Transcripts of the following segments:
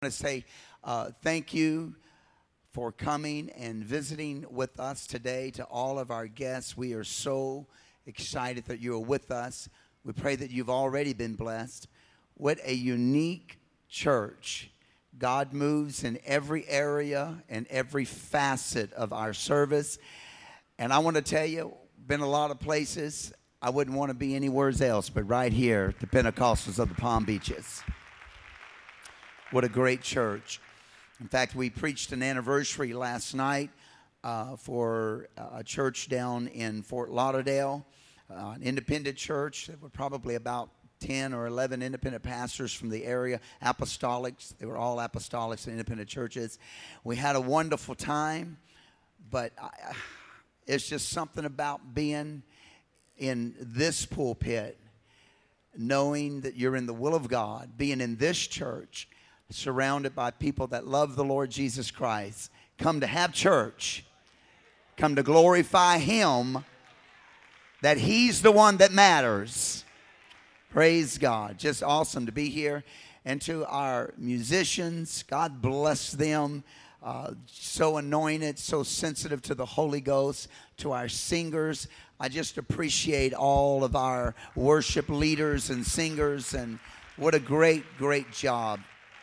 To say thank you for coming and visiting with us today. To all of our guests, we are so excited that you are with us. We pray that you've already been blessed. What a unique church. God moves in every area and every facet of our service. And I want to tell you, been a lot of places. I wouldn't want to be anywhere else but right here at the Pentecostals of the Palm Beaches. What a great church. In fact, we preached an anniversary last night for a church down in Fort Lauderdale, an independent church. There were probably about 10 or 11 independent pastors from the area, apostolics. They were all apostolics and independent churches. We had a wonderful time, but it's just something about being in this pulpit, knowing that you're in the will of God, being in this church, surrounded by people that love the Lord Jesus Christ, come to have church, come to glorify Him, that He's the one that matters. Praise God. Just awesome to be here. And to our musicians, God bless them. So anointed, so sensitive to the Holy Ghost. To our singers, I just appreciate all of our worship leaders and singers, and what a great, great job.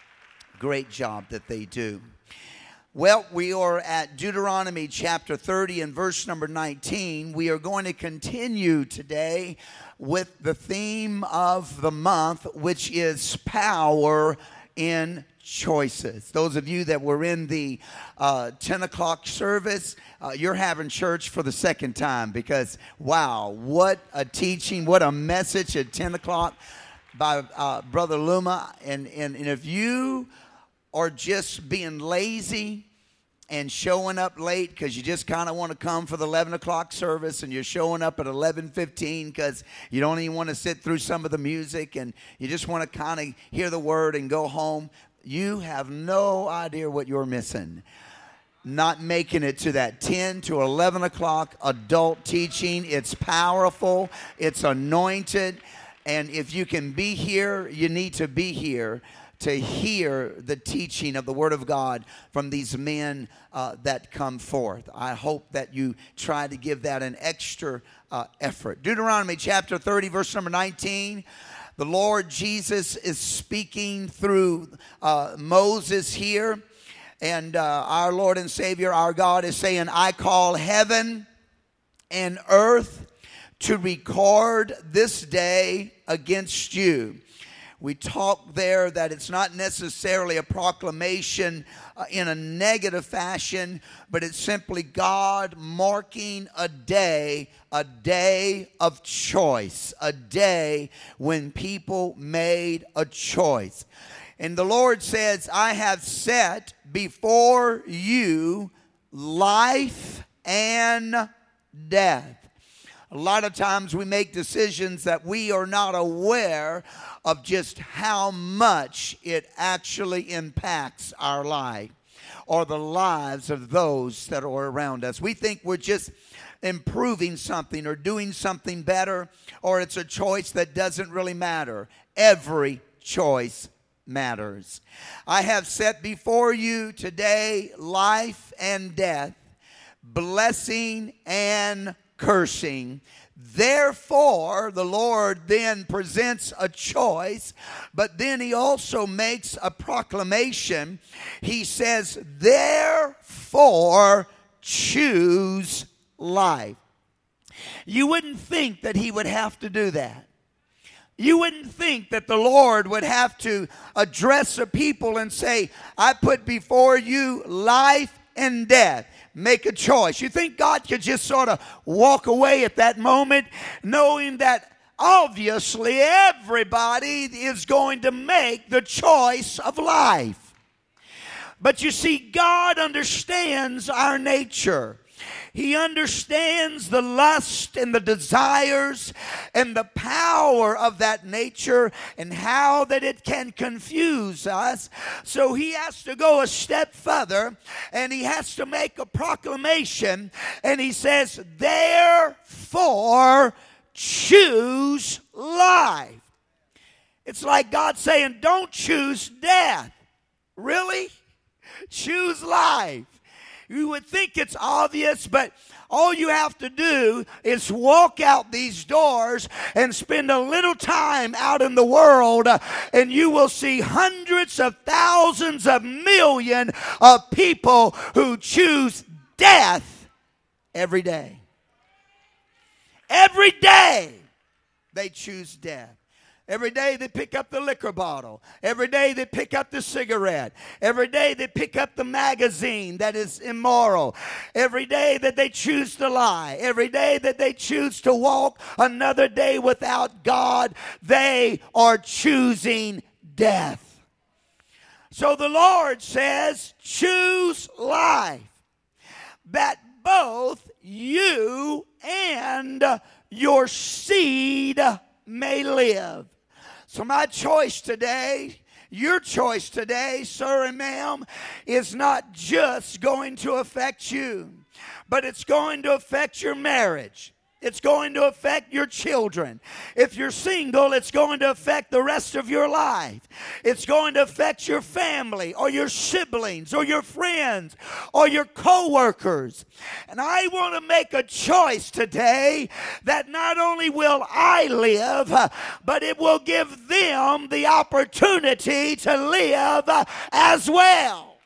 Great job that they do. Well, we are at Deuteronomy chapter 30 and verse number 19. We are going to continue today with the theme of the month, which is power in choices. Those of you that were in the 10 o'clock service, you're having church for the second time, because wow, what a teaching, what a message at 10 o'clock by Brother Luma. And if you or just being lazy and showing up late because you just kind of want to come for the 11 o'clock service, and you're showing up at 11:15 because you don't even want to sit through some of the music and you just want to kind of hear the word and go home, you have no idea what you're missing. Not making it to that 10 to 11 o'clock adult teaching. It's powerful. It's anointed. And if you can be here, you need to be here to hear the teaching of the Word of God from these men that come forth. I hope that you try to give that an extra effort. Deuteronomy chapter 30, verse number 19. The Lord Jesus is speaking through Moses here. And our Lord and Savior, our God, is saying, I call heaven and earth to record this day against you. We talked there that it's not necessarily a proclamation in a negative fashion, but it's simply God marking a day of choice, a day when people made a choice. And the Lord says, I have set before you life and death. A lot of times we make decisions that we are not aware of just how much it actually impacts our life or the lives of those that are around us. We think we're just improving something or doing something better, or it's a choice that doesn't really matter. Every choice matters. I have set before you today life and death, blessing and cursing. Therefore, the Lord then presents a choice, but then He also makes a proclamation. He says, therefore, choose life. You wouldn't think that He would have to do that. You wouldn't think that the Lord would have to address a people and say, I put before you life and death. Make a choice. You think God could just sort of walk away at that moment, knowing that obviously everybody is going to make the choice of life. But you see, God understands our nature. He understands the lust and the desires and the power of that nature and how that it can confuse us. So He has to go a step further, and He has to make a proclamation, and He says, therefore, choose life. It's like God saying, don't choose death. Really? Choose life. You would think it's obvious, but all you have to do is walk out these doors and spend a little time out in the world, and you will see hundreds of thousands of millions of people who choose death every day. Every day they choose death. Every day they pick up the liquor bottle. Every day they pick up the cigarette. Every day they pick up the magazine that is immoral. Every day that they choose to lie. Every day that they choose to walk another day without God, they are choosing death. So the Lord says, choose life, that both you and your seed may live. So my choice today, your choice today, sir and ma'am, is not just going to affect you, but it's going to affect your marriage. It's going to affect your children. If you're single, it's going to affect the rest of your life. It's going to affect your family or your siblings or your friends or your co-workers. And I want to make a choice today that not only will I live, but it will give them the opportunity to live as well.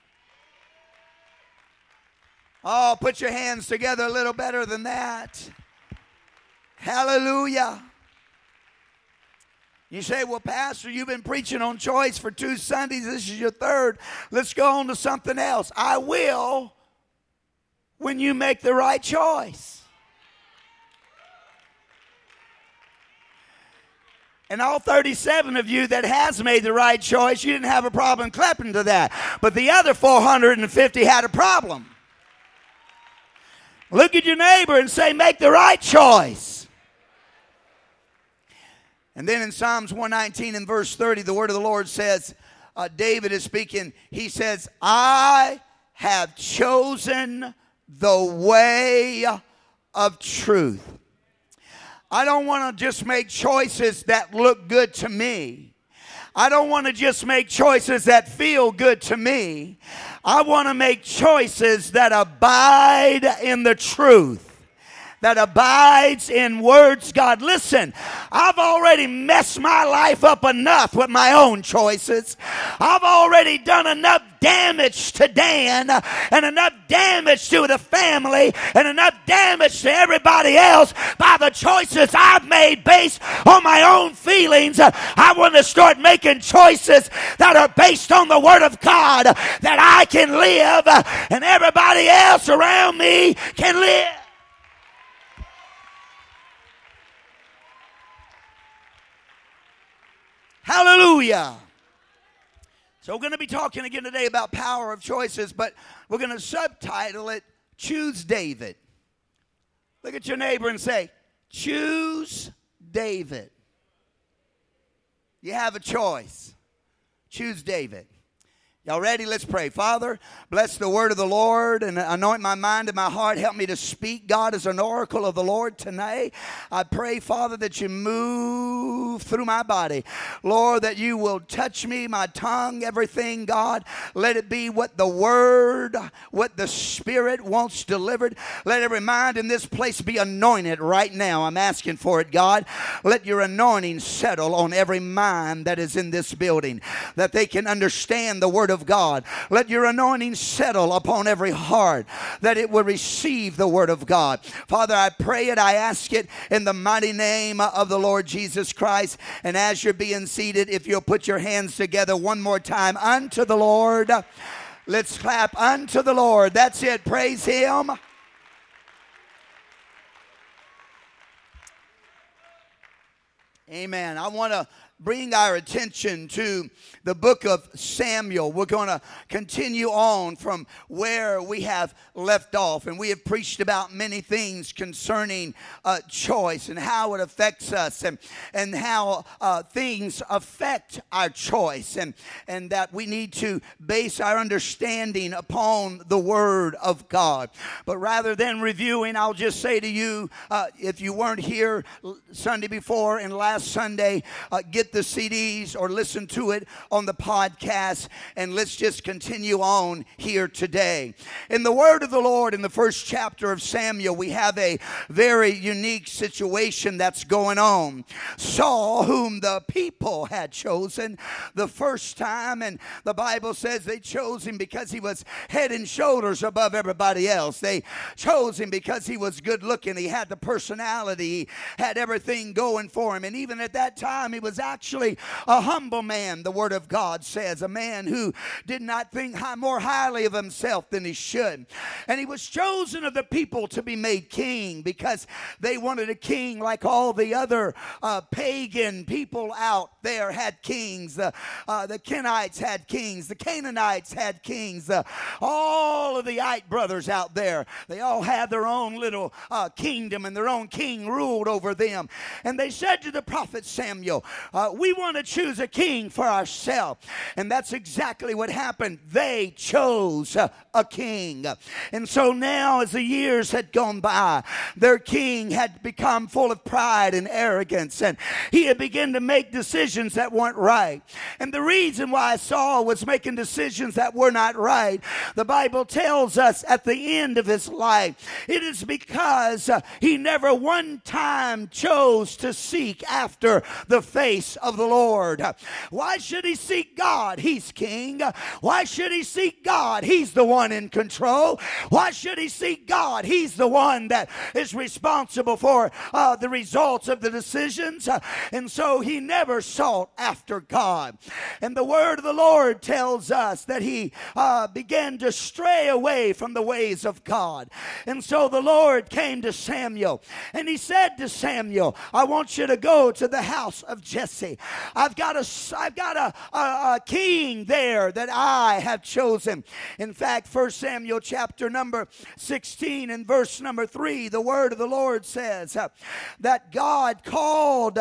Oh, put your hands together a little better than that. Hallelujah. You say, well, Pastor, you've been preaching on choice for 2 Sundays. This is your 3rd. Let's go on to something else. I will when you make the right choice. And all 37 of you that has made the right choice, you didn't have a problem clapping to that. But the other 450 had a problem. Look at your neighbor and say, make the right choice. And then in Psalms 119 and verse 30, the word of the Lord says, David is speaking, he says, I have chosen the way of truth. I don't want to just make choices that look good to me. I don't want to just make choices that feel good to me. I want to make choices that abide in the truth, that abides in words. God, listen, I've already messed my life up enough with my own choices. I've already done enough damage to Dan and enough damage to the family and enough damage to everybody else by the choices I've made based on my own feelings. I want to start making choices that are based on the Word of God, that I can live and everybody else around me can live. Hallelujah. So we're going to be talking again today about power of choices, but we're going to subtitle it, Choose David. Look at your neighbor and say, choose David. You have a choice. Choose David. Y'all ready? Let's pray. Father, bless the word of the Lord and anoint my mind and my heart. Help me to speak, God, as an oracle of the Lord tonight. I pray, Father, that you move through my body. Lord, that you will touch me, my tongue, everything, God. Let it be what the word, what the Spirit wants delivered. Let every mind in this place be anointed right now. I'm asking for it, God. Let your anointing settle on every mind that is in this building, that they can understand the word of God. Let your anointing settle upon every heart, that it will receive the word of God. Father, I pray it, I ask it in the mighty name of the Lord Jesus Christ. And as you're being seated, if you'll put your hands together one more time unto the Lord. Let's clap unto the Lord. That's it. Praise Him. Amen. I want to bring our attention to the book of Samuel. We're going to continue on from where we have left off. And we have preached about many things concerning choice and how it affects us and how things affect our choice. And that we need to base our understanding upon the Word of God. But rather than reviewing, I'll just say to you, if you weren't here Sunday before and last Sunday, get get the CDs or listen to it on the podcast, and let's just continue on here today. In the word of the Lord, in the first chapter of Samuel, we have a very unique situation that's going on. Saul, whom the people had chosen the first time, and the Bible says they chose him because he was head and shoulders above everybody else. They chose him because he was good looking. He had the personality. He had everything going for him. And even at that time, he was actually a humble man, the Word of God says. A man who did not think more highly of himself than he should. And he was chosen of the people to be made king because they wanted a king like all the other pagan people out there had kings. The Kenites had kings. The Canaanites had kings. All of the Ite brothers out there, they all had their own little kingdom, and their own king ruled over them. And they said to the prophet Samuel, we want to choose a king for ourselves. And that's exactly what happened. They chose a king. And so now, as the years had gone by, their king had become full of pride and arrogance, and he had begun to make decisions that weren't right. And the reason why Saul was making decisions that were not right, the Bible tells us at the end of his life, it is because he never one time chose to seek after the face of the Lord. Why should he seek God? He's king. Why should he seek God? He's the one in control. Why should he seek God? He's the one that is responsible for the results of the decisions. And so he never sought after God. And the word of the Lord tells us that he began to stray away from the ways of God. And so the Lord came to Samuel, and he said to Samuel, I want you to go to the house of Jesse. I've got a king there that I have chosen. In fact, 1 Samuel chapter number 16 and verse number 3, the word of the Lord says that God called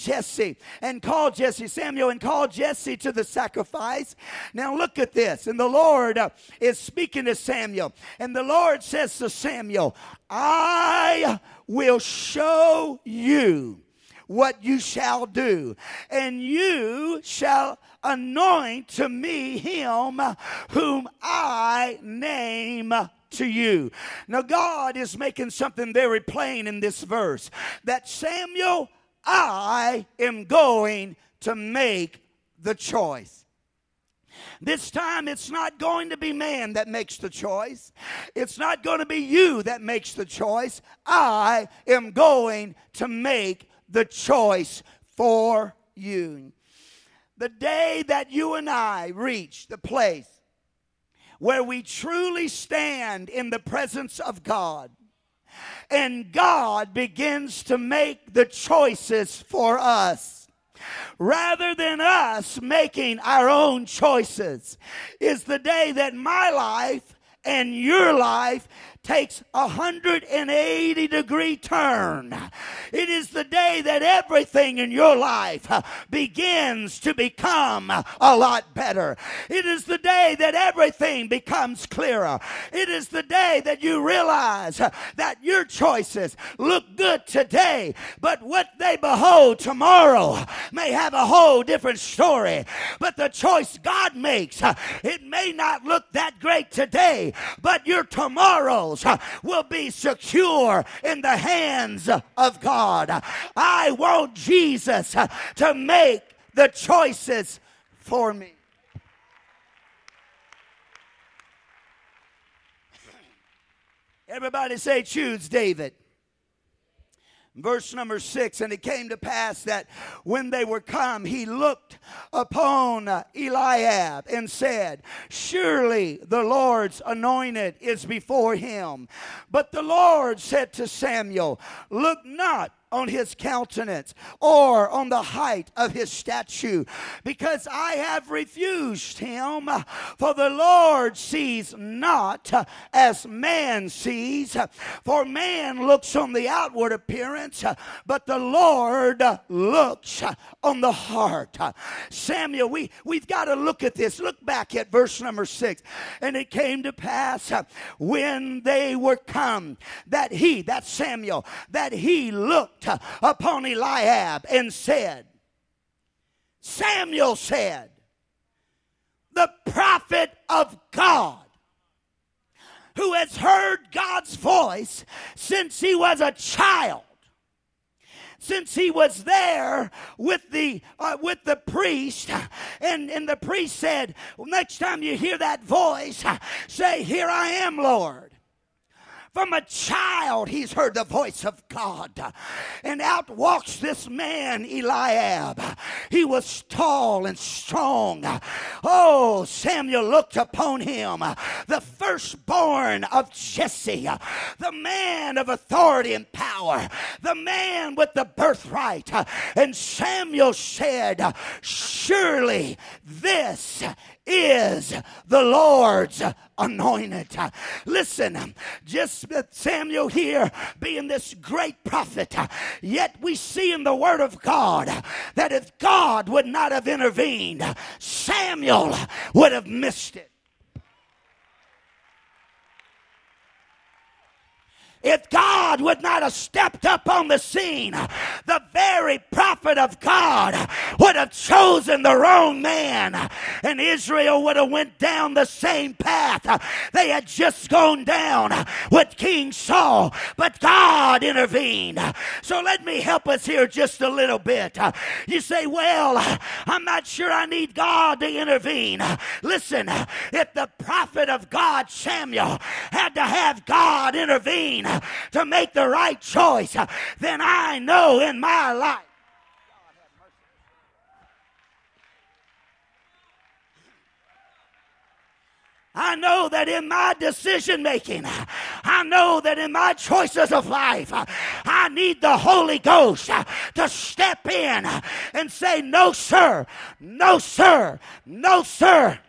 Samuel and called Jesse to the sacrifice. Now look at this. And the Lord is speaking to Samuel. And the Lord says to Samuel, I will show you what you shall do, and you shall anoint to me him whom I name to you. Now God is making something very plain in this verse, that Samuel, I am going to make the choice. This time it's not going to be man that makes the choice. It's not going to be you that makes the choice. I am going to make the choice for you. The day that you and I reach the place where we truly stand in the presence of God, and God begins to make the choices for us, rather than us making our own choices, is the day that my life and your life takes a 180-degree turn. It is the day that everything in your life begins to become a lot better. It is the day that everything becomes clearer. It is the day that you realize that your choices look good today, but what they behold tomorrow may have a whole different story. But the choice God makes, it may not look that great today, but your tomorrows will be secure in the hands of God. I want Jesus to make the choices for me. Everybody say, choose David. Verse number 6, and it came to pass that when they were come, he looked upon Eliab and said, surely the Lord's anointed is before him. But the Lord said to Samuel, look not on his countenance or on the height of his stature, because I have refused him. For the Lord sees not as man sees, for man looks on the outward appearance, but the Lord looks on the heart. Samuel, we've got to look at this. Look back at verse number 6. And it came to pass when they were come that that's Samuel, that he looked upon Eliab and said, Samuel said, the prophet of God, who has heard God's voice since he was a child, since he was there with the priest, and the priest said, well, next time you hear that voice, say, here I am, Lord. From a child, he's heard the voice of God. And out walks this man, Eliab. He was tall and strong. Oh, Samuel looked upon him, the firstborn of Jesse, the man of authority and power, the man with the birthright. And Samuel said, surely this is the Lord's anointed. Listen, just Samuel here being this great prophet, yet we see in the Word of God that if God would not have intervened, Samuel would have missed it. If God would not have stepped up on the scene, the very prophet of God would have chosen the wrong man, and Israel would have went down the same path they had just gone down with King Saul. But God intervened. So let me help us here just a little bit. You say, well, I'm not sure I need God to intervene. Listen, if the prophet of God, Samuel, had to have God intervene to make the right choice, then I know in my life, I know that in my decision making, I know that in my choices of life, I need the Holy Ghost to step in and say, no, sir, no, sir, no, sir.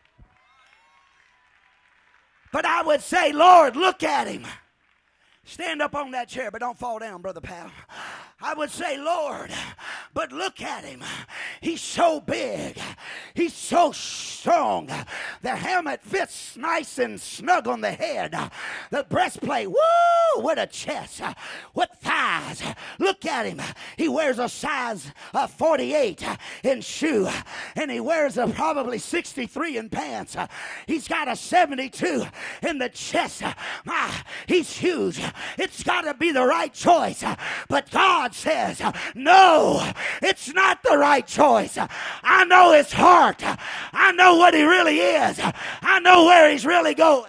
But I would say, Lord, look at him. Stand up on that chair, but don't fall down, Brother Powell. I would say, Lord, but look at him. He's so big. He's so strong. The helmet fits nice and snug on the head. The breastplate, woo, what a chest. What thighs. Look at him. He wears a size 48 in shoe, and he wears a probably 63 in pants. He's got a 72 in the chest. He's huge. It's got to be the right choice. But God says, no, it's not the right choice. I know his heart. I know what he really is. I know where he's really going.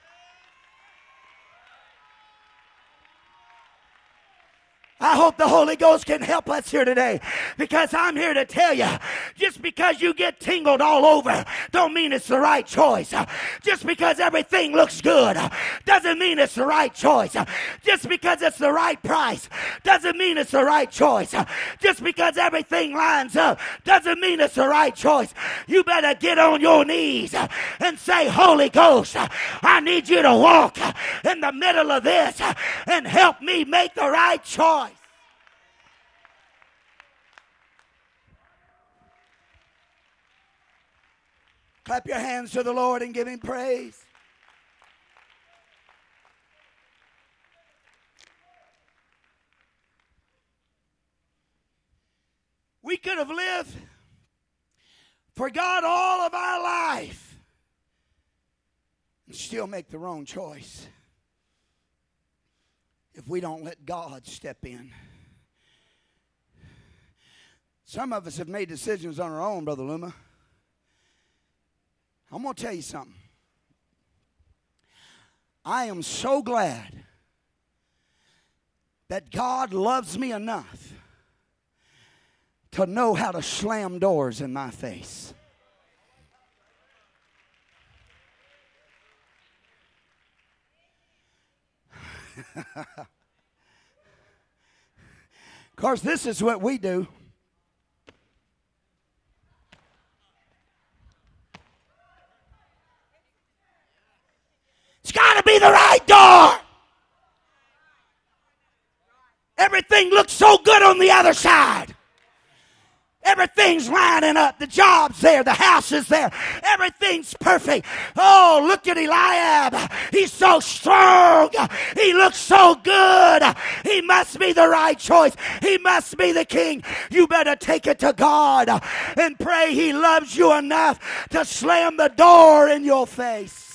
I hope the Holy Ghost can help us here today, because I'm here to tell you, just because you get tingled all over don't mean it's the right choice. Just because everything looks good doesn't mean it's the right choice. Just because it's the right price doesn't mean it's the right choice. Just because everything lines up doesn't mean it's the right choice. You better get on your knees and say, Holy Ghost, I need you to walk in the middle of this and help me make the right choice. Clap your hands to the Lord and give him praise. We could have lived for God all of our life and still make the wrong choice if we don't let God step in. Some of us have made decisions on our own, Brother Luma. I'm going to tell you something. I am so glad that God loves me enough to know how to slam doors in my face. Of course, this is what we do. It's got to be the right door. Everything looks so good on the other side. Everything's lining up. The job's there. The house is there. Everything's perfect. Oh, look at Eliab. He's so strong. He looks so good. He must be the right choice. He must be the king. You better take it to God and pray He loves you enough to slam the door in your face.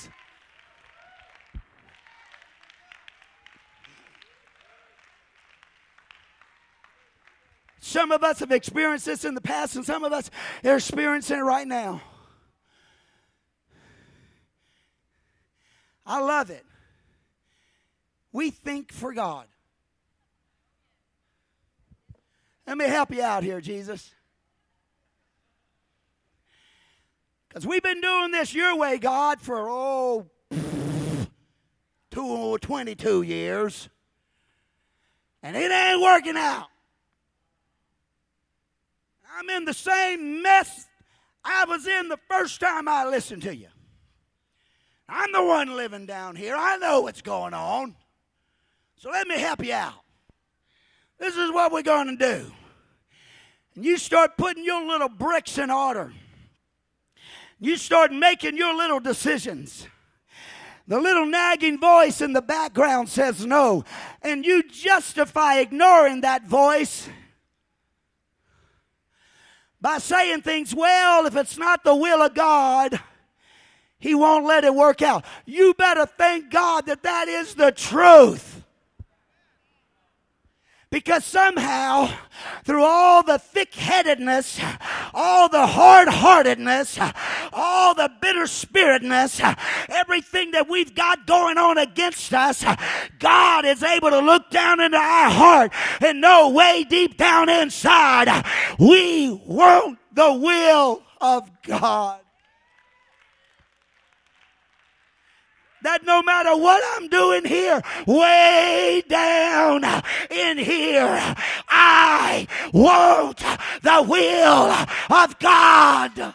Some of us have experienced this in the past, and some of us are experiencing it right now. I love it. We think for God. Let me help you out here, Jesus. Because we've been doing this your way, God, for 22 years. And it ain't working out. I'm in the same mess I was in the first time I listened to you. I'm the one living down here. I know what's going on. So let me help you out. This is what we're going to do. And you start putting your little bricks in order. You start making your little decisions. The little nagging voice in the background says no. And you justify ignoring that voice by saying things, well, if it's not the will of God, He won't let it work out. You better thank God that that is the truth. Because somehow, through all the thick-headedness, all the hard-heartedness, all the bitter-spiritedness, everything that we've got going on against us, God is able to look down into our heart and know way deep down inside, we want the will of God. That no matter what I'm doing here, way down in here, I want the will of God.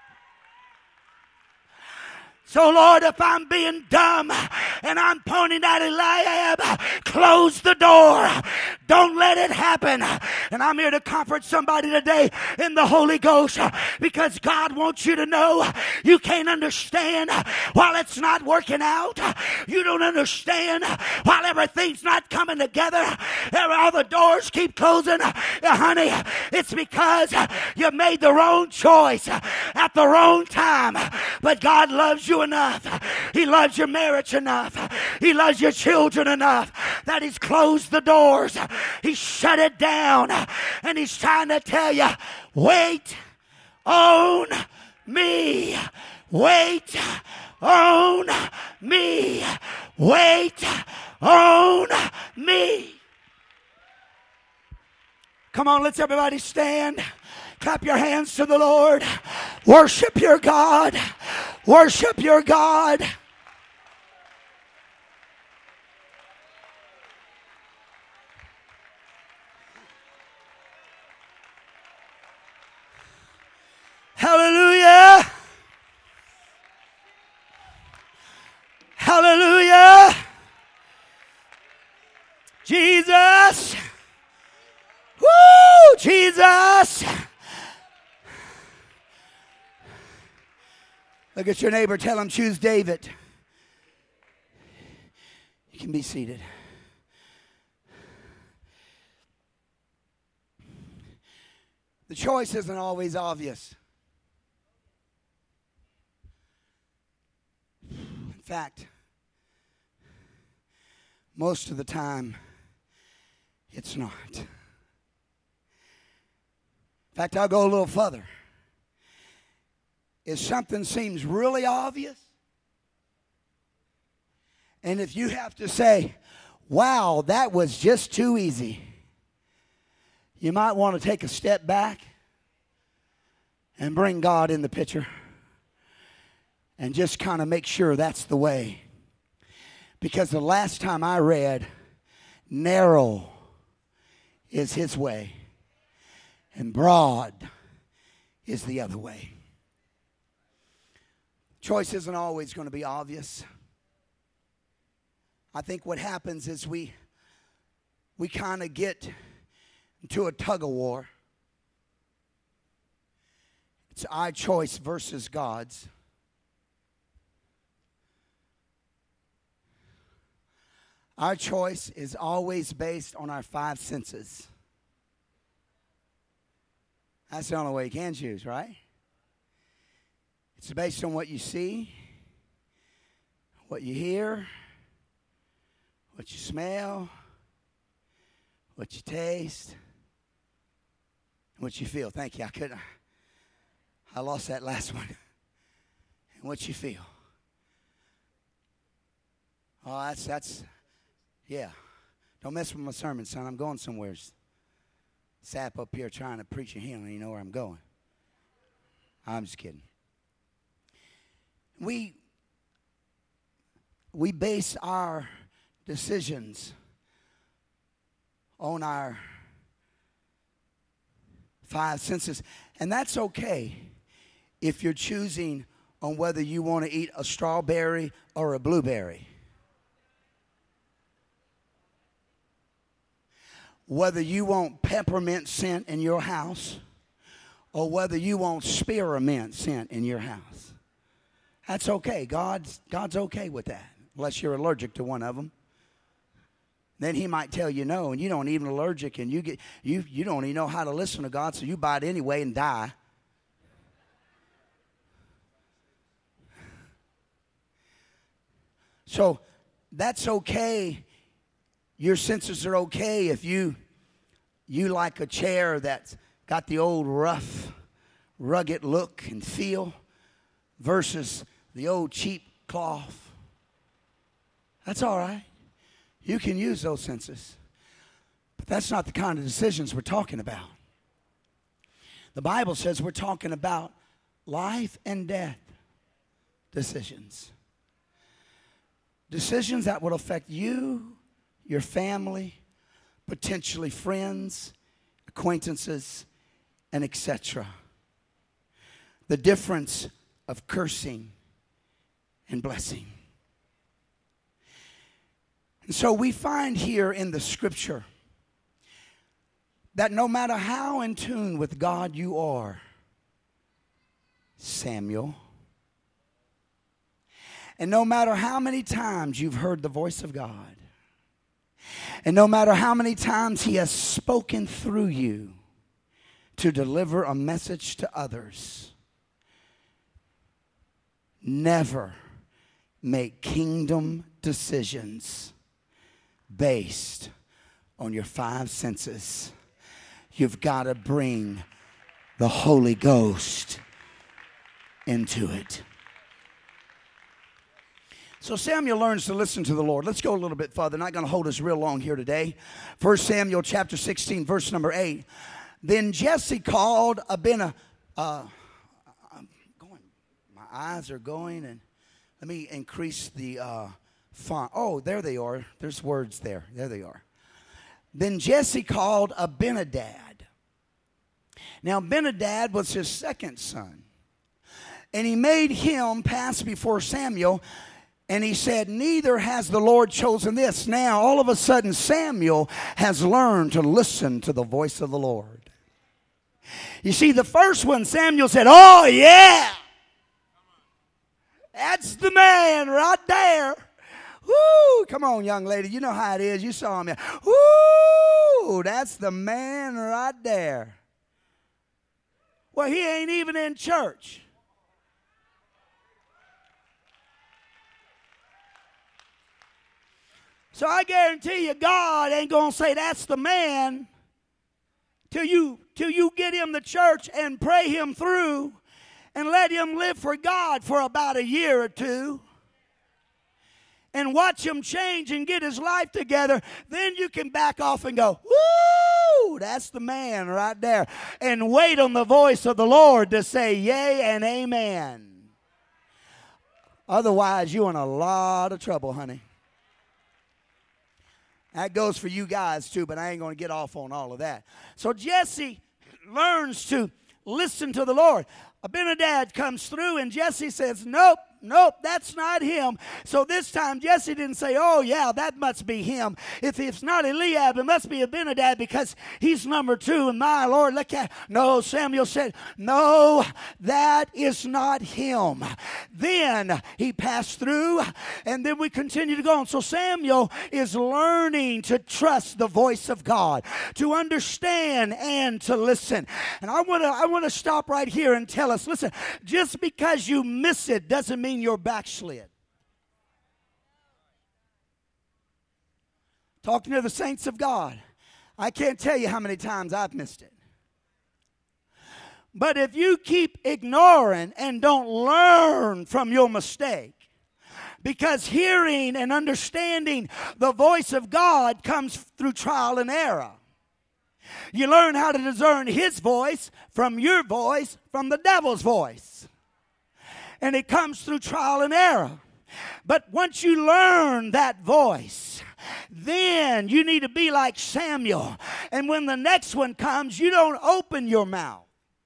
So, Lord, if I'm being dumb and I'm pointing at Eliab, close the door. Don't let it happen. And I'm here to comfort somebody today in the Holy Ghost because God wants you to know you can't understand while it's not working out. You don't understand while everything's not coming together. All the doors keep closing. Honey, it's because you made the wrong choice at the wrong time. But God loves you enough. He loves your marriage enough. He loves your children enough that He's closed the doors. He shut it down. And He's trying to tell you, wait on me. Wait on me. Wait on me. Come on, let's everybody stand. Clap your hands to the Lord. Worship your God. Worship your God. Hallelujah. Hallelujah. Jesus. Woo! Jesus. Look at your neighbor. Tell him, choose David. You can be seated. The choice isn't always obvious. In fact, most of the time, it's not. In fact, I'll go a little further. If something seems really obvious, and if you have to say, wow, that was just too easy, you might want to take a step back and bring God in the picture and just kind of make sure that's the way. Because the last time I read, narrow is His way and broad is the other way. Choice isn't always going to be obvious. I think what happens is we kind of get into a tug of war. It's our choice versus God's. Our choice is always based on our five senses. That's the only way you can choose, right? It's based on what you see, what you hear, what you smell, what you taste, what you feel. Thank you. I lost that last one. And what you feel. Oh, yeah. Don't mess with my sermon, son. I'm going somewhere. Sap up here trying to preach a hymn, and you know where I'm going. I'm just kidding. We base our decisions on our five senses, and that's okay if you're choosing on whether you want to eat a strawberry or a blueberry. Whether you want peppermint scent in your house or whether you want spearmint scent in your house. That's okay. God's okay with that, unless you're allergic to one of them. Then he might tell you no, and you don't even allergic, and you don't even know how to listen to God, so you buy it anyway and die. So that's okay. Your senses are okay if you like a chair that's got the old rough, rugged look and feel versus the old cheap cloth. That's all right. You can use those senses. But that's not the kind of decisions we're talking about. The Bible says we're talking about life and death decisions. Decisions that will affect you, your family, potentially friends, acquaintances, and etc. The difference of cursing and blessing. And so we find here in the scripture that no matter how in tune with God you are, Samuel, and no matter how many times you've heard the voice of God, and no matter how many times he has spoken through you to deliver a message to others, never make kingdom decisions based on your five senses. You've got to bring the Holy Ghost into it. So Samuel learns to listen to the Lord. Let's go a little bit further. Not going to hold us real long here today. 1 Samuel chapter 16, verse number 8. Then Jesse called Abinadab. My eyes are going, and let me increase the font. Oh, there they are. There's words there. There they are. Then Jesse called Abinadab. Now Abinadab was his second son. And he made him pass before Samuel. And he said, neither has the Lord chosen this. Now, all of a sudden, Samuel has learned to listen to the voice of the Lord. You see, the first one, Samuel said, oh, yeah. That's the man right there. Woo! Come on, young lady. You know how it is. You saw him. Woo! That's the man right there. Well, he ain't even in church. So I guarantee you, God ain't going to say that's the man till you get him to church and pray him through and let him live for God for about a year or two and watch him change and get his life together. Then you can back off and go, woo, that's the man right there. And wait on the voice of the Lord to say yea and amen. Otherwise, you're in a lot of trouble, honey. That goes for you guys too, but I ain't going to get off on all of that. So Jesse learns to listen to the Lord. Abinadab comes through and Jesse says, nope, nope, that's not him. So this time Jesse didn't say, oh yeah, that must be him. If it's not Eliab, it must be Abinadab because he's number 2. And my Lord, look at, no, Samuel said, no, that is not him. Then he passed through, and then we continue to go on. So Samuel is learning to trust the voice of God, to understand and to listen. And I want to stop right here and tell us, listen, just because you miss it doesn't mean you're backslid. Talking to the saints of God, I can't tell you how many times I've missed it. But if you keep ignoring and don't learn from your mistake, because hearing and understanding the voice of God comes through trial and error. You learn how to discern his voice from your voice, from the devil's voice. And it comes through trial and error. But once you learn that voice, then you need to be like Samuel. And when the next one comes, you don't open your mouth.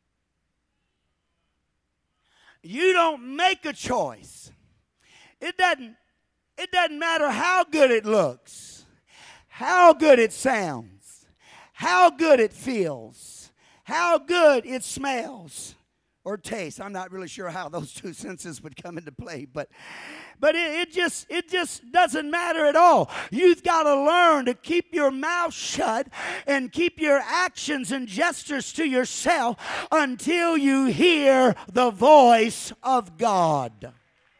You don't make a choice. It doesn't matter how good it looks, how good it sounds, how good it feels, how good it smells or tastes. I'm not really sure how those 2 senses would come into play, but it just doesn't matter at all. You've got to learn to keep your mouth shut and keep your actions and gestures to yourself until you hear the voice of God.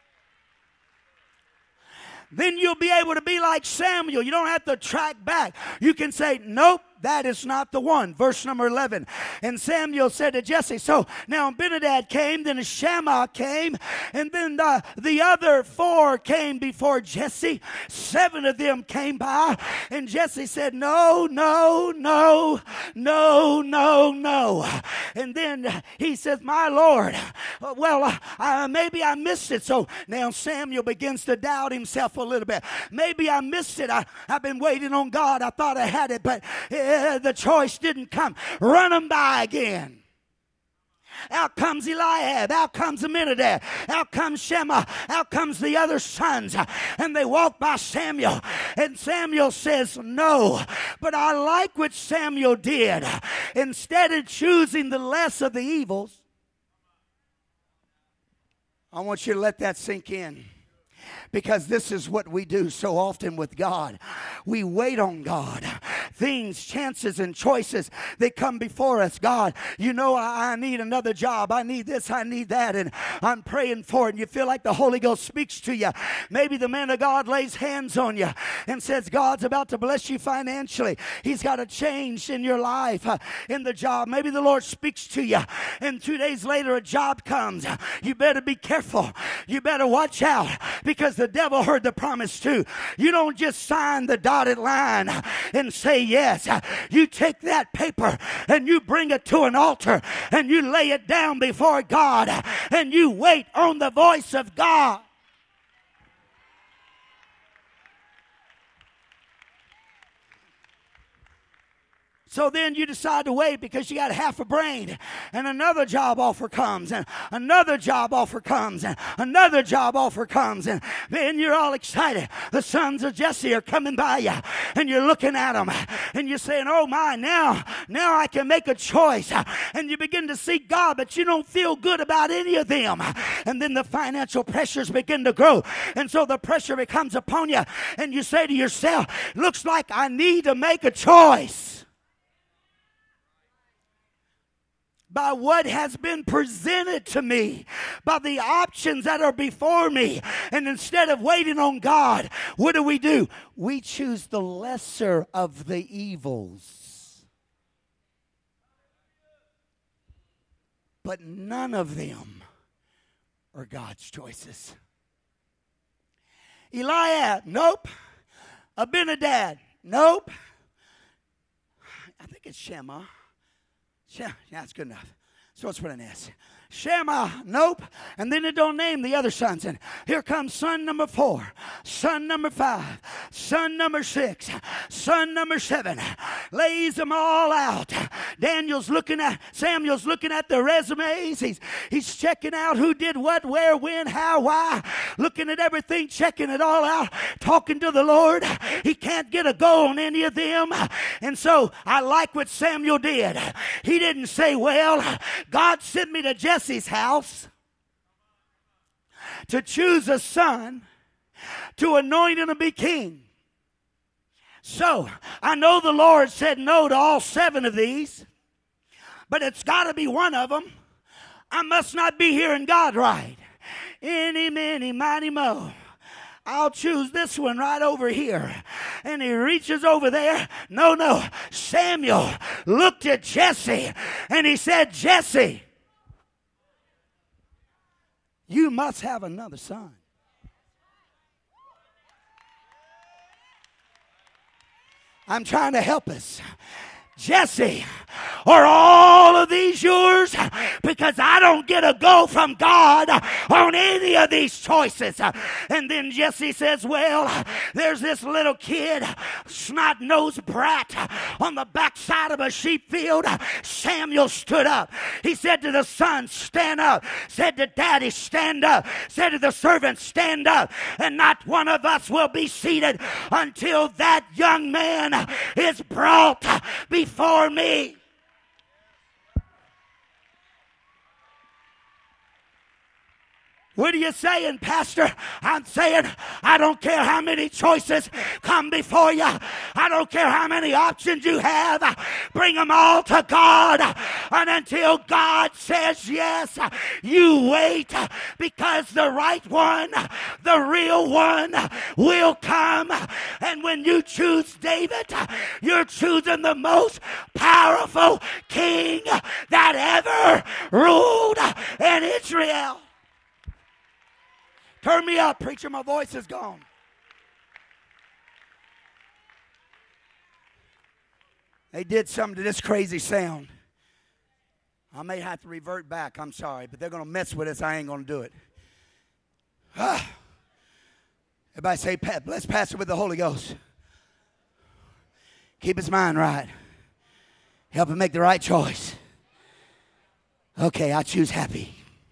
Then you'll be able to be like Samuel. You don't have to track back. You can say, nope, that is not the one. Verse number 11. And Samuel said to Jesse, so now Abinadab came, then Shammah came, and then the other 4 came before Jesse. 7 of them came by, and Jesse said, no, no, no, no, no, no. And then he says, my Lord, maybe I missed it. So now Samuel begins to doubt himself a little bit. Maybe I missed it. I've been waiting on God. I thought I had it, but the choice didn't come. Run them by again. Out comes Eliab. Out comes Abinadab. Out comes Shammah. Out comes the other sons. And they walk by Samuel. And Samuel says, no. But I like what Samuel did. Instead of choosing the less of the evils, I want you to let that sink in. Because this is what we do so often with God. We wait on God. Things, chances, and choices that come before us. God, you know I need another job. I need this, I need that. And I'm praying for it. And you feel like the Holy Ghost speaks to you. Maybe the man of God lays hands on you and says, God's about to bless you financially. He's got a change in your life, in the job. Maybe the Lord speaks to you. And 2 days later a job comes. You better be careful. You better watch out. Because the devil heard the promise too. You don't just sign the dotted line and say yes. You take that paper and you bring it to an altar and you lay it down before God and you wait on the voice of God. So then you decide to wait because you got half a brain, and another job offer comes, and another job offer comes, and another job offer comes, and then you're all excited. The sons of Jesse are coming by you, and you're looking at them, and you're saying, oh my, now I can make a choice. And you begin to seek God, but you don't feel good about any of them. And then the financial pressures begin to grow, and so the pressure becomes upon you, and you say to yourself, looks like I need to make a choice. By what has been presented to me, by the options that are before me. And instead of waiting on God, what do? We choose the lesser of the evils. But none of them are God's choices. Eliab, nope. Abinadab, nope. I think it's Shammah. Yeah, that's good enough. So let's put an S. Shammah, nope. And then it don't name the other sons. And here comes son number 4, son number 5, son number 6, son number 7. lays them all out. Samuel's looking at the resumes. He's checking out who did what, where, when, how, why, looking at everything, checking it all out, talking to the Lord. He can't get a go on any of them. And so I like what Samuel did. He didn't say, well, God sent me to Jesse's house to choose a son to anoint him to be king. So I know the Lord said no to all 7 of these, but it's got to be one of them. I must not be hearing God right. Any, many, mighty, mo. I'll choose this one right over here. And he reaches over there. No. Samuel looked at Jesse and he said, Jesse, you must have another son. I'm trying to help us. Jesse, are all of these yours? Because I don't get a go from God on any of these choices. And then Jesse says, well, there's this little kid, snot-nosed brat, on the backside of a sheep field. Samuel stood up. He said to the son, stand up. Said to daddy, stand up. Said to the servant, stand up. And not one of us will be seated until that young man is brought before me. What are you saying, Pastor? I'm saying I don't care how many choices come before you. I don't care how many options you have. Bring them all to God. And until God says yes, you wait, because the right one, the real one, will come. And when you choose David, you're choosing the most powerful king that ever ruled in Israel. Turn me up, preacher. My voice is gone. They did something to this crazy sound. I may have to revert back. I'm sorry, but they're going to mess with us. I ain't going to do it. Everybody say, bless Pastor with the Holy Ghost. Keep his mind right. Help him make the right choice. Okay, I choose happy.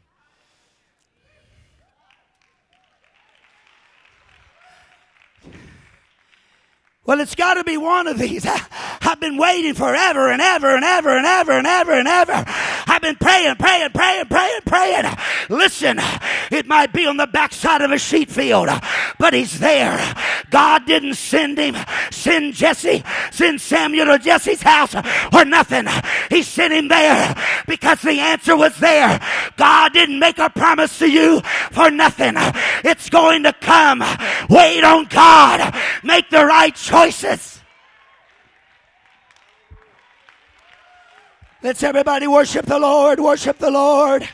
Well, it's got to be one of these. I've been waiting forever and ever and ever and ever and ever and ever. I've been praying. Listen, it might be on the backside of a sheep field, but he's there. God didn't send Samuel to Jesse's house or nothing. He sent him there because the answer was there. God didn't make a promise to you for nothing. It's going to come. Wait on God. Make the right choices. Let's everybody worship the Lord. Worship the Lord.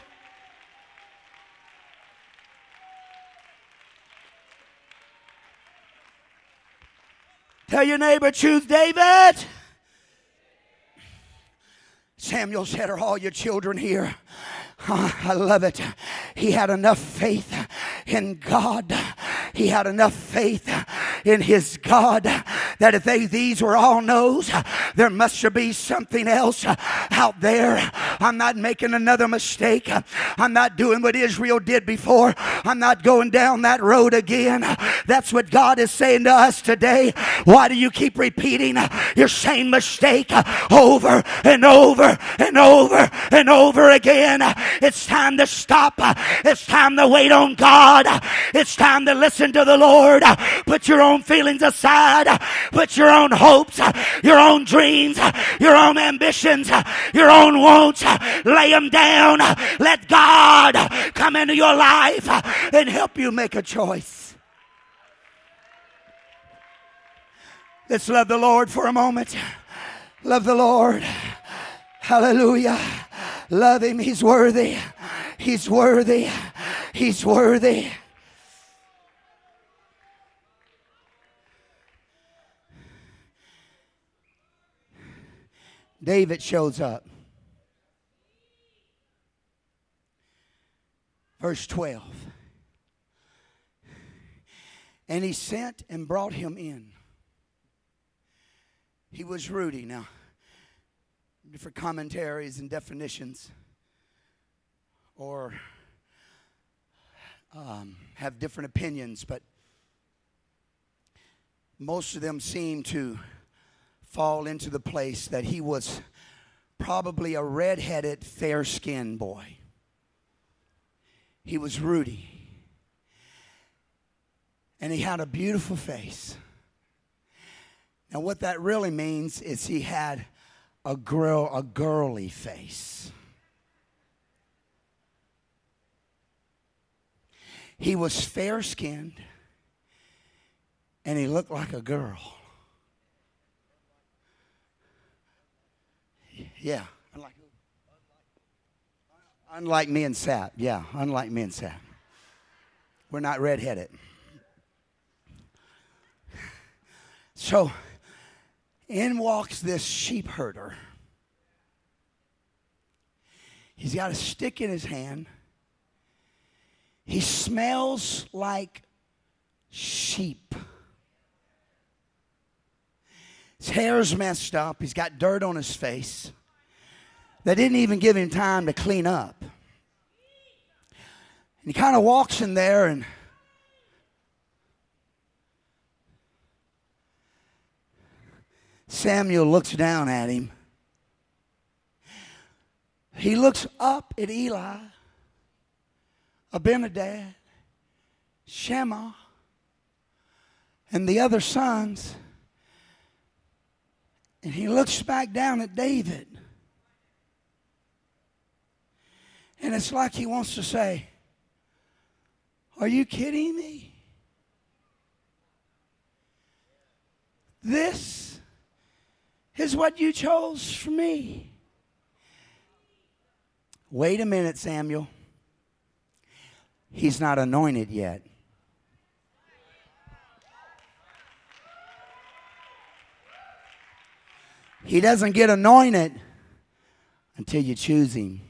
Tell your neighbor, choose David. Samuel said, are all your children here? Oh, I love it. He had enough faith in God. He had enough faith in his God that if these were all no's, there must be something else out there. I'm not making another mistake. I'm not doing what Israel did before. I'm not going down that road again. That's what God is saying to us today. Why do you keep repeating your same mistake over and over and over and over again? It's time to stop. It's time to wait on God. It's time to listen to the Lord. Put your own feelings aside. Put your own hopes, your own dreams, your own ambitions, your own wants. Lay them down. Let God come into your life and help you make a choice. Let's love the Lord for a moment. Love the Lord. Hallelujah. Love him. He's worthy. He's worthy. He's worthy. David shows up. Verse 12. And he sent and brought him in. He was Rudy. Now, different commentaries and definitions or have different opinions, but most of them seem to fall into the place that he was probably a red-headed, fair-skinned boy. He was Rudy. And he had a beautiful face. Now what that really means is he had a girly face. He was fair-skinned and he looked like a girl. Yeah. Unlike me and Sap. Yeah, unlike me and Sap. We're not redheaded. So, in walks this sheep herder. He's got a stick in his hand. He smells like sheep. His hair's messed up. He's got dirt on his face. They didn't even give him time to clean up. And he kind of walks in there and Samuel looks down at him. He looks up at Eli, Abinadab, Shammah, and the other sons. And he looks back down at David. And it's like he wants to say, are you kidding me? This is what you chose for me. Wait a minute, Samuel. He's not anointed yet. He doesn't get anointed until you choose him.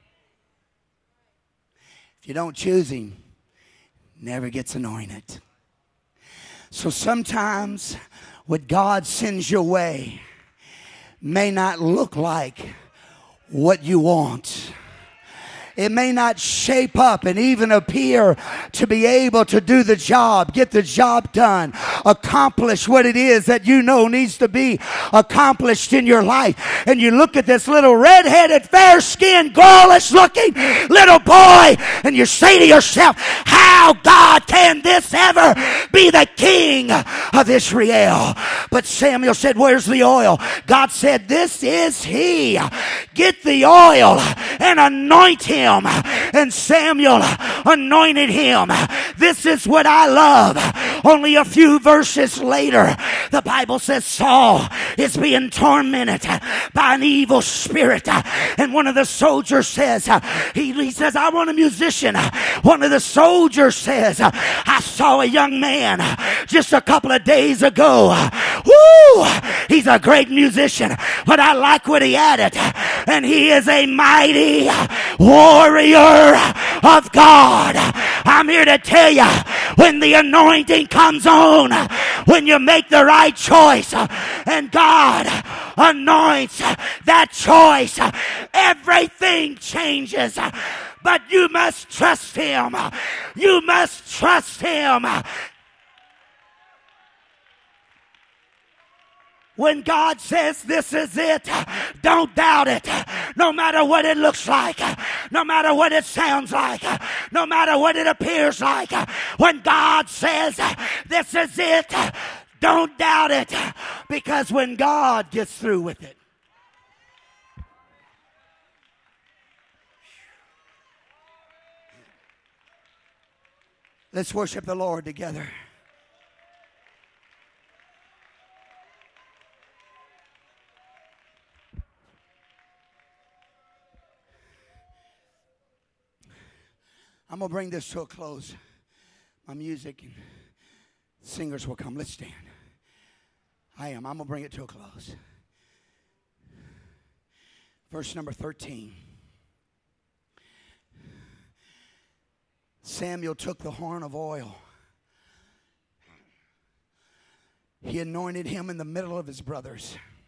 If you don't choose him, never gets anointed. So sometimes what God sends your way may not look like what you want. It may not shape up and even appear to be able to do the job, get the job done, accomplish what it is that you know needs to be accomplished in your life. And you look at this little red-headed, fair-skinned, girlish-looking little boy, and you say to yourself, how, God, can this ever be the king of Israel? But Samuel said, where's the oil? God said, this is he. Get the oil and anoint him. And Samuel anointed him. This is what I love. Only a few verses later, the Bible says Saul is being tormented by an evil spirit. And one of the soldiers says, he says, I want a musician. One of the soldiers says, I saw a young man just a couple of days ago. Woo! He's a great musician, but I like what he added. And he is a mighty warrior of God. I'm here to tell you, when the anointing comes on, when you make the right choice and God anoints that choice, everything changes. But you must trust him. You must trust him. When God says this is it, don't doubt it. No matter what it looks like, no matter what it sounds like, no matter what it appears like. When God says this is it, don't doubt it. Because when God gets through with it, let's worship the Lord together. I'm going to bring this to a close. My music and singers will come. Let's stand. I'm going to bring it to a close. Verse number 13. Samuel took the horn of oil. He anointed him in the middle of his brothers.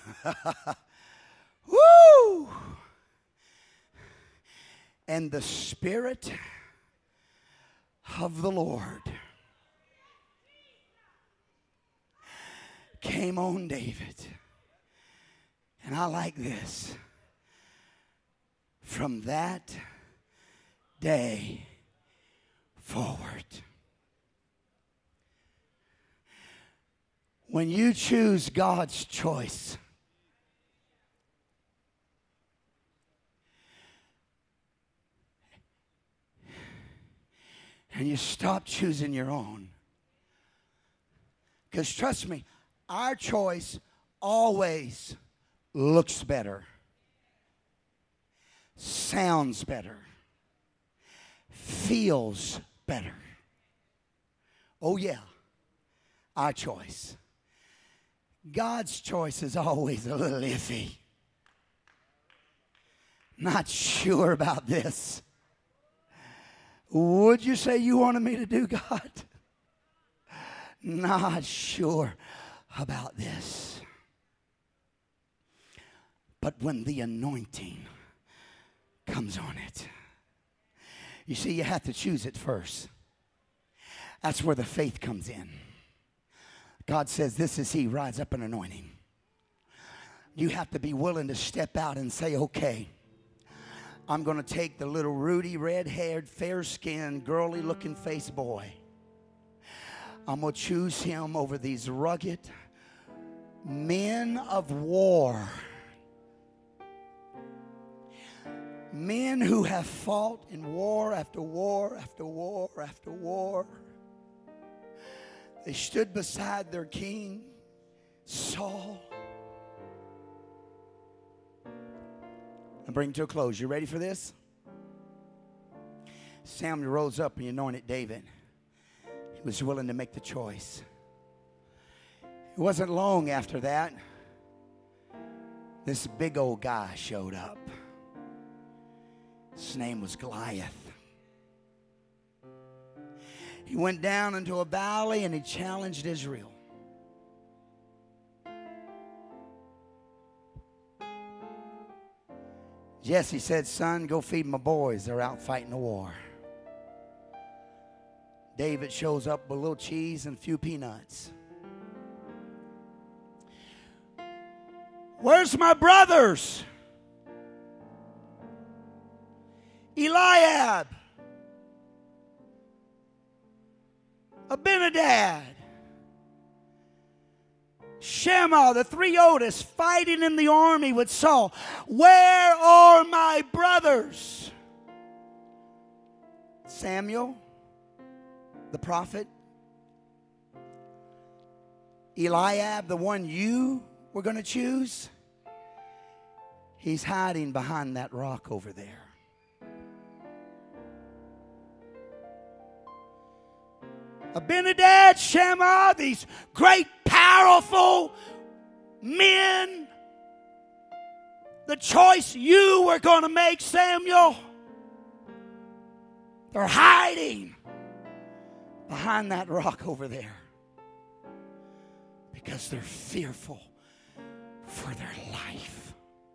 Woo! And the Spirit of the Lord came on David. And I like this. From that day forward. When you choose God's choice, and you stop choosing your own. Because trust me, our choice always looks better, sounds better, feels better. Oh yeah, our choice. God's choice is always a little iffy. Not sure about this. Would you say you wanted me to do, God? Not sure about this. But when the anointing comes on it, you see, you have to choose it first. That's where the faith comes in. God says, this is he, rise up an anointing. You have to be willing to step out and say, okay, I'm going to take the little Rudy, red-haired, fair-skinned, girly-looking face boy. I'm going to choose him over these rugged men of war. Men who have fought in war after war after war after war. They stood beside their king, Saul. And bring to a close. You ready for this? Samuel rose up and he anointed David. He was willing to make the choice. It wasn't long after that, this big old guy showed up. His name was Goliath. He went down into a valley and he challenged Israel. Jesse said, son, go feed my boys. They're out fighting the war. David shows up with a little cheese and a few peanuts. Where's my brothers? Eliab, Abinadab, Shammah, the three oldest, fighting in the army with Saul. Where are my brothers? Samuel, the prophet, Eliab, the one you were going to choose, he's hiding behind that rock over there. Abinadab, Shammah, these great, powerful men. The choice you were going to make, Samuel, they're hiding behind that rock over there because they're fearful for their life.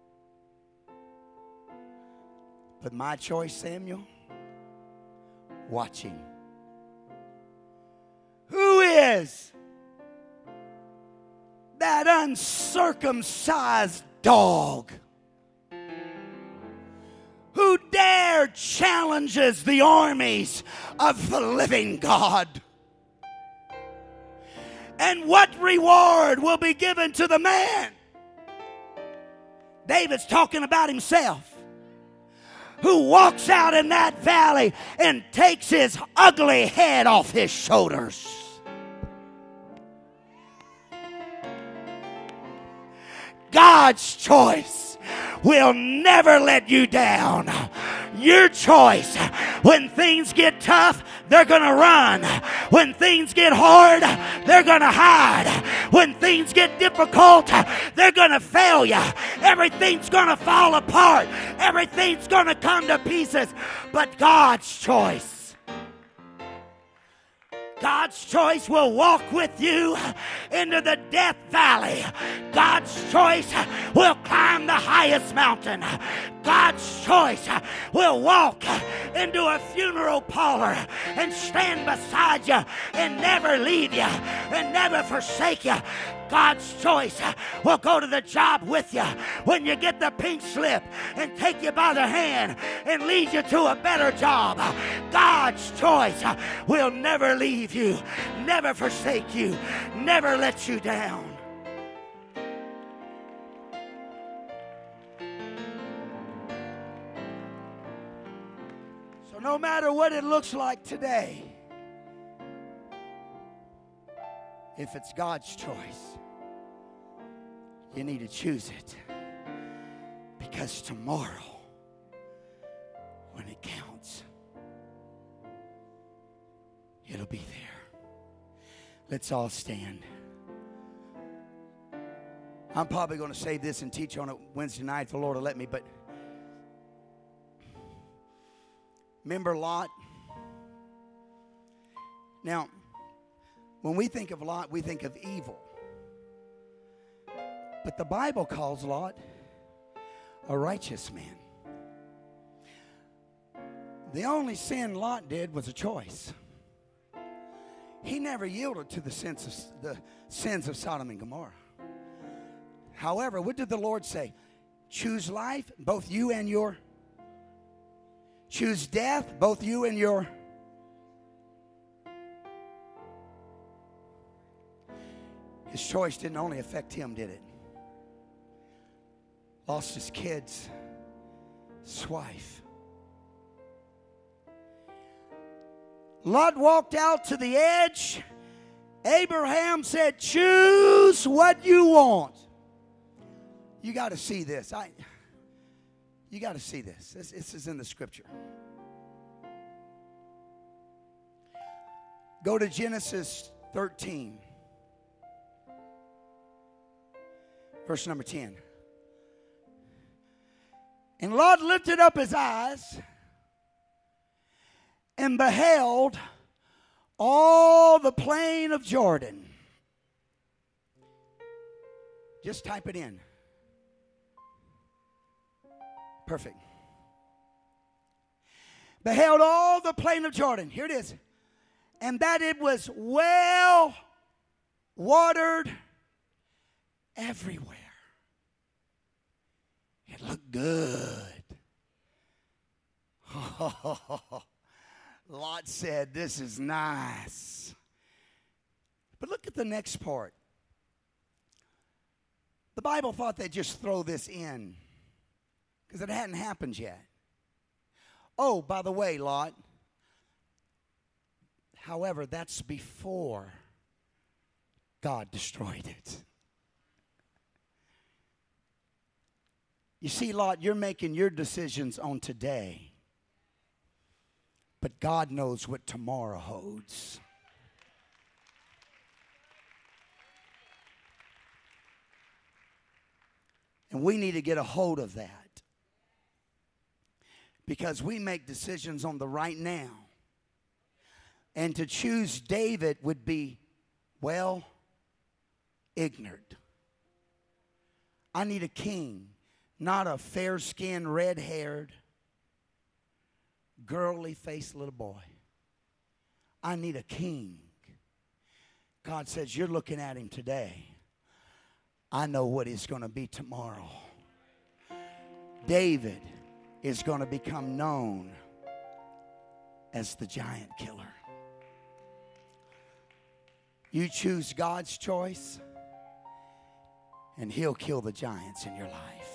But my choice, Samuel, watching. Who is that uncircumcised dog who dare challenges the armies of the living God? And what reward will be given to the man? David's talking about himself, who walks out in that valley and takes his ugly head off his shoulders. God's choice will never let you down. Your choice, when things get tough, they're going to run. When things get hard, they're going to hide. When things get difficult, they're going to fail you. Everything's going to fall apart. Everything's going to come to pieces. But God's choice, God's choice will walk with you into the death valley. God's choice will climb the highest mountain. God's choice will walk into a funeral parlor and stand beside you and never leave you and never forsake you. God's choice will go to the job with you when you get the pink slip and take you by the hand and lead you to a better job. God's choice will never leave you, never forsake you, never let you down. So no matter what it looks like today, if it's God's choice, you need to choose it. Because tomorrow, when it counts, it'll be there. Let's all stand. I'm probably going to save this and teach on it Wednesday night if the Lord will let me, but remember Lot? Now, when we think of Lot, we think of evil. But the Bible calls Lot a righteous man. The only sin Lot did was a choice. He never yielded to the sins of Sodom and Gomorrah. However, what did the Lord say? Choose life, both you and your. Choose death, both you and your. His choice didn't only affect him, did it? Lost his kids, his wife. Lot walked out to the edge. Abraham said, choose what you want. You got to see this. You got to see this. This is in the scripture. Go to Genesis 13. Verse number 10. And Lot lifted up his eyes and beheld all the plain of Jordan. Just type it in. Perfect. Beheld all the plain of Jordan. Here it is. And that it was well watered everywhere. It looked good. Lot said, this is nice. But look at the next part. The Bible thought they'd just throw this in because it hadn't happened yet. Oh, by the way, Lot. However, that's before God destroyed it. You see, Lot, you're making your decisions on today. But God knows what tomorrow holds. And we need to get a hold of that. Because we make decisions on the right now. And to choose David would be, well, ignorant. I need a king. Not a fair-skinned, red-haired, girly-faced little boy. I need a king. God says, you're looking at him today. I know what he's going to be tomorrow. David is going to become known as the giant killer. You choose God's choice, and he'll kill the giants in your life.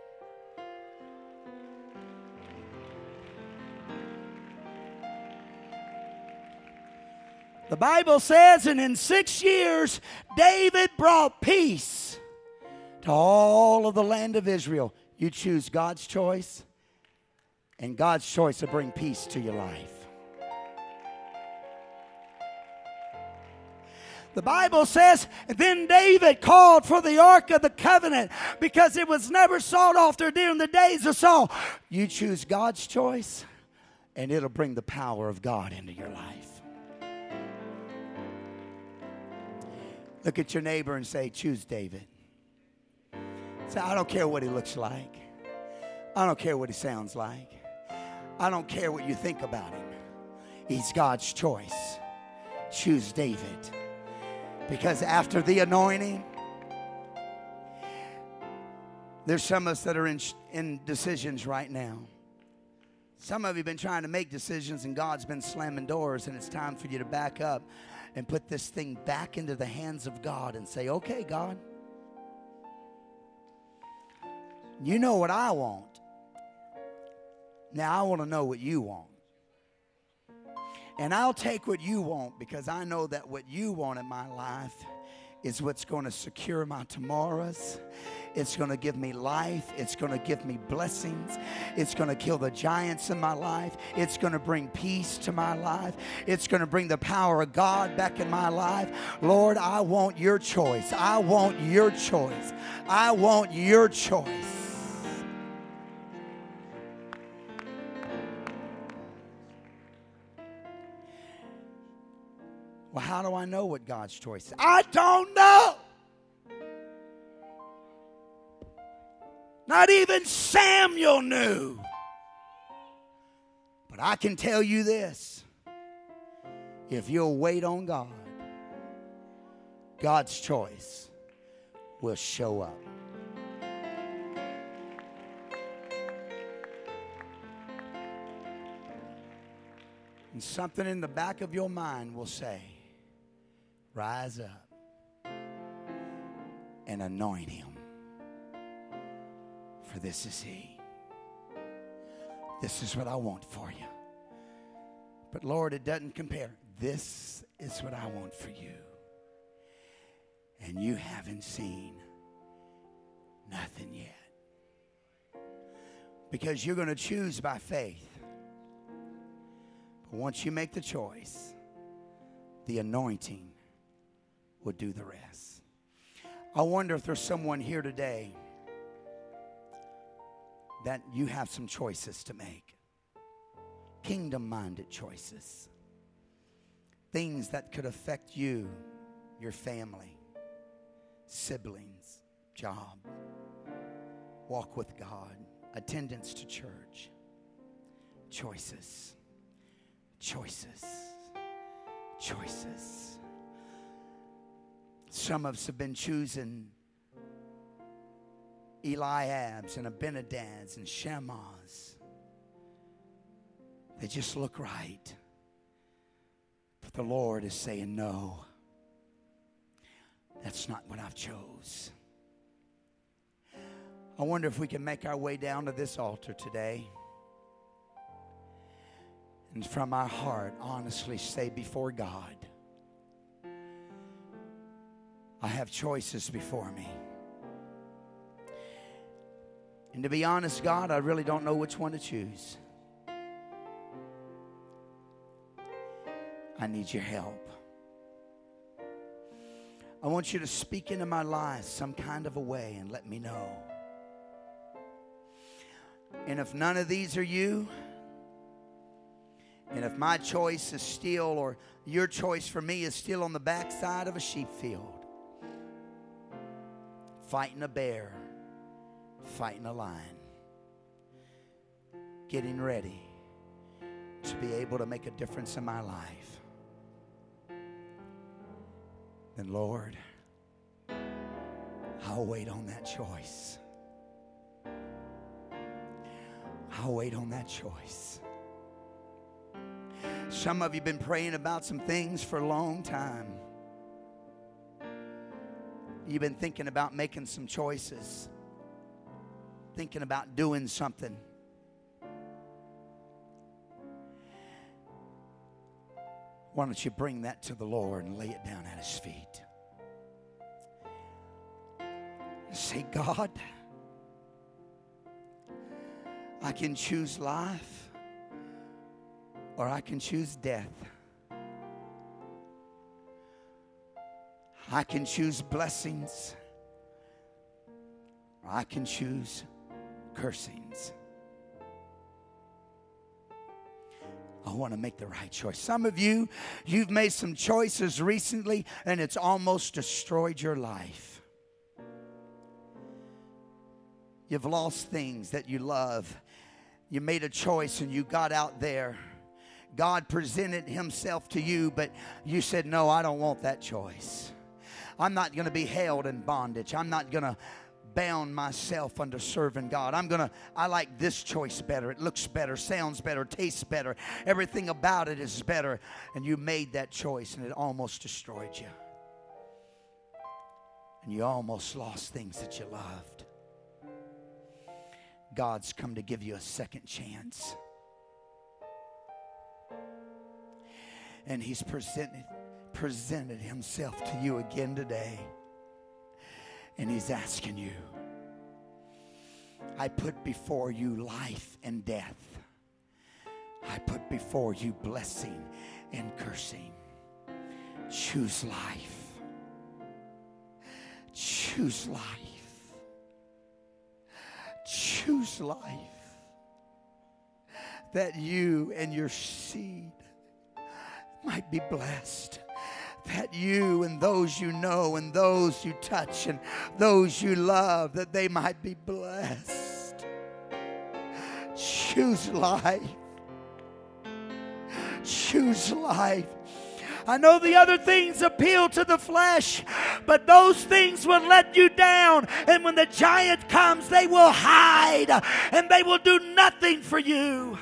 The Bible says, and in 6 years, David brought peace to all of the land of Israel. You choose God's choice, and God's choice will bring peace to your life. The Bible says, then David called for the Ark of the Covenant because it was never sought after during the days of Saul. You choose God's choice, and it'll bring the power of God into your life. Look at your neighbor and say, choose David. Say, I don't care what he looks like. I don't care what he sounds like. I don't care what you think about him. He's God's choice. Choose David. Because after the anointing, there's some of us that are in decisions right now. Some of you have been trying to make decisions and God's been slamming doors, and it's time for you to back up and put this thing back into the hands of God and say, okay, God, you know what I want. Now I want to know what you want. And I'll take what you want, because I know that what you want in my life is what's going to secure my tomorrows. It's going to give me life. It's going to give me blessings. It's going to kill the giants in my life. It's going to bring peace to my life. It's going to bring the power of God back in my life. Lord, I want your choice. I want your choice. I want your choice. Well, how do I know what God's choice is? I don't know. Not even Samuel knew. But I can tell you this. If you'll wait on God, God's choice will show up. And something in the back of your mind will say, rise up and anoint him. For this is he. This is what I want for you. But Lord, it doesn't compare. This is what I want for you. And you haven't seen nothing yet. Because you're going to choose by faith. But once you make the choice, the anointing will do the rest. I wonder if there's someone here today that you have some choices to make. Kingdom-minded choices. Things that could affect you, your family, siblings, job, walk with God, attendance to church. Choices. Choices. Choices. Some of us have been choosing Eliabs and Abinadads and Shammahs. They just look right. But the Lord is saying, no, that's not what I've chose. I wonder if we can make our way down to this altar today and from our heart honestly say before God, I have choices before me. And to be honest, God, I really don't know which one to choose. I need your help. I want you to speak into my life some kind of a way and let me know. And if none of these are you, and if my choice is still, or your choice for me is still on the backside of a sheep field, fighting a bear, fighting a lion, getting ready to be able to make a difference in my life, then Lord, I'll wait on that choice. I'll wait on that choice. Some of you have been praying about some things for a long time. You've been thinking about making some choices, thinking about doing something. Why don't you bring that to the Lord and lay it down at his feet? Say, God, I can choose life or I can choose death. I can choose blessings or I can choose cursings. I want to make the right choice. Some of you, you've made some choices recently and it's almost destroyed your life. You've lost things that you love. You made a choice and you got out there. God presented himself to you, but you said, no, I don't want that choice. I'm not going to be held in bondage. I'm not going to bound myself under serving God. I like this choice better. It looks better, sounds better, tastes better. Everything about it is better. And you made that choice and it almost destroyed you. And you almost lost things that you loved. God's come to give you a second chance. And he's presented himself to you again today. And he's asking you, I put before you life and death. I put before you blessing and cursing. Choose life. Choose life. Choose life. That you and your seed might be blessed. That you and those you know and those you touch and those you love, that they might be blessed. Choose life. Choose life. I know the other things appeal to the flesh, but those things will let you down. And when the giant comes, they will hide and they will do nothing for you.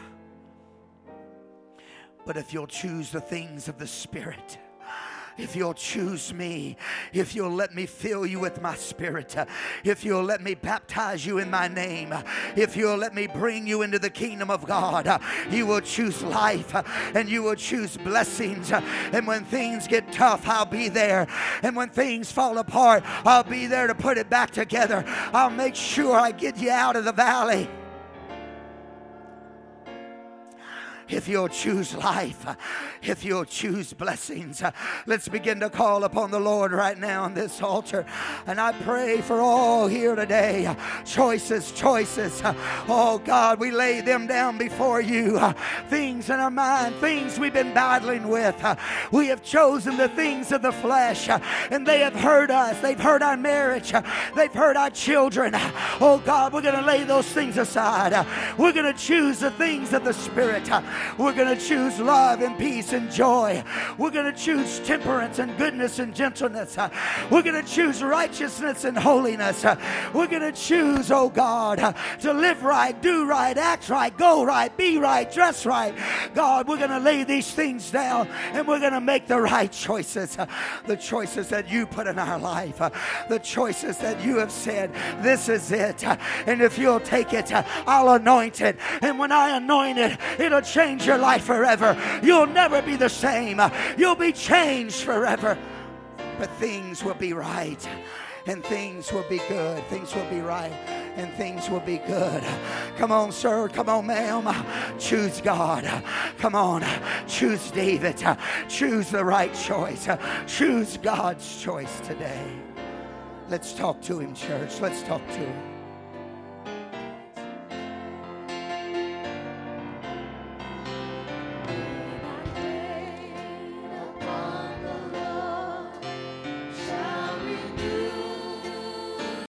But if you'll choose the things of the Spirit, if you'll choose me, if you'll let me fill you with my Spirit, if you'll let me baptize you in my name, if you'll let me bring you into the kingdom of God, you will choose life and you will choose blessings. And when things get tough, I'll be there. And when things fall apart, I'll be there to put it back together. I'll make sure I get you out of the valley. If you'll choose life, if you'll choose blessings, let's begin to call upon the Lord right now on this altar. And I pray for all here today. Choices. Oh God, we lay them down before you. Things in our mind, things we've been battling with. We have chosen the things of the flesh, and they have hurt us. They've hurt our marriage. They've hurt our children. Oh God, we're going to lay those things aside. We're going to choose the things of the Spirit. We're going to choose love and peace and joy. We're going to choose temperance and goodness and gentleness. We're going to choose righteousness and holiness. We're going to choose, oh God, to live right, do right, act right, go right, be right, dress right. God, we're going to lay these things down and we're going to make the right choices. The choices that you put in our life. The choices that you have said, this is it. And if you'll take it, I'll anoint it. And when I anoint it, it'll change your life forever. You'll never be the same. You'll be changed forever. But things will be right. And things will be good. Things will be right. And things will be good. Come on, sir. Come on, ma'am. Choose God. Come on. Choose David. Choose the right choice. Choose God's choice today. Let's talk to him, church. Let's talk to him.